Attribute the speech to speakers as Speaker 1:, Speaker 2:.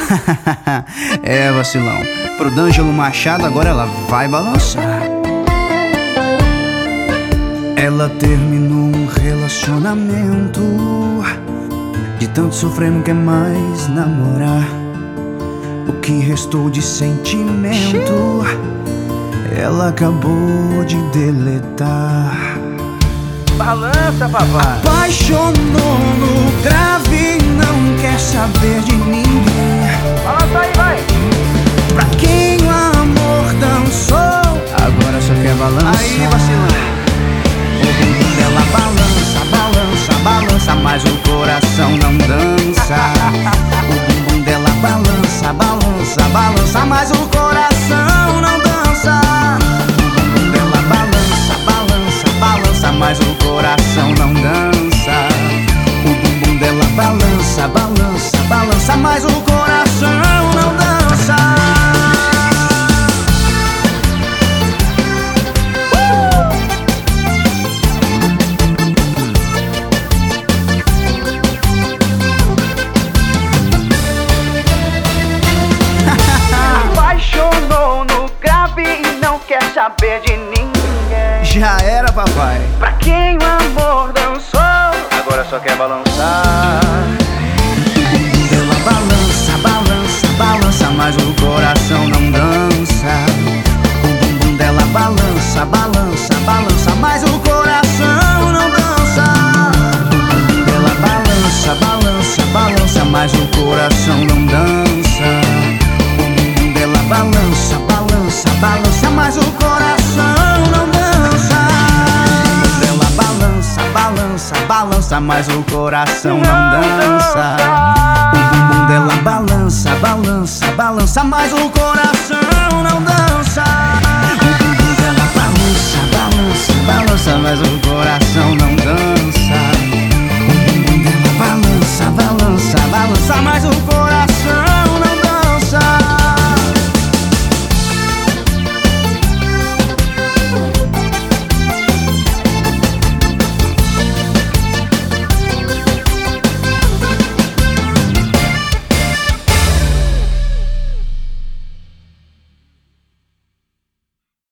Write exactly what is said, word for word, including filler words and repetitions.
Speaker 1: É, vacilão. Pro D'Angelo Machado agora ela vai balançar. Ela terminou um relacionamento, de tanto sofrer não quer mais namorar. O que restou de sentimento ela acabou de deletar.
Speaker 2: Balança, papai.
Speaker 1: Apaixonou no grave, não quer saber de ninguém.
Speaker 2: Balança aí, vai.
Speaker 1: Pra quem o amor dançou, agora só quer balançar.
Speaker 2: Aí, vacilão.
Speaker 1: O bumbum dela balança, balança, balança, mas o coração não dança. O bumbum dela balança, balança, balança, mas o coração não dança. O bumbum dela balança, balança, balança, mas o coração não dança. O bumbum dela balança, balança, balança, mas o coração não dança.
Speaker 2: Apaixonou no grave e não quer saber de ninguém.
Speaker 1: Já era, papai.
Speaker 2: Pra quem o amor dançou, agora só quer balançar.
Speaker 1: O bumbum dela balança, balança, balança, mas o coração não dança. O bumbum dela balança, balança, balança, mas o coração não dança. O bumbum dela balança, balança, balança, mas o coração não dança. O bumbum dela balança, balança, balança, mas o coração não dança. O bumbum dela balança, balança, balança, mas o coração não dança. O bumbum dela balança, balança, balança, mas o coração não dança.